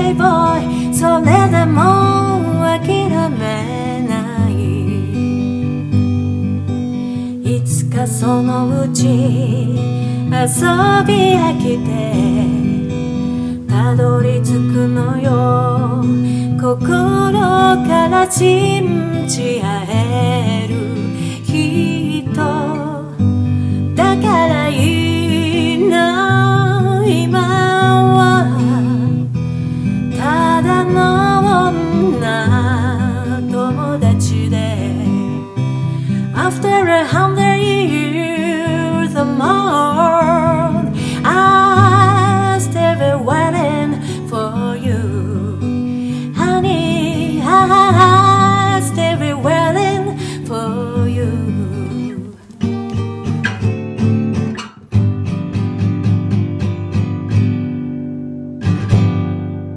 Playboy それでも諦めないいつかそのうち遊び飽きてたどり着くのよ心から信じ合える人だからいいな今はただの女友達で After 100 years or more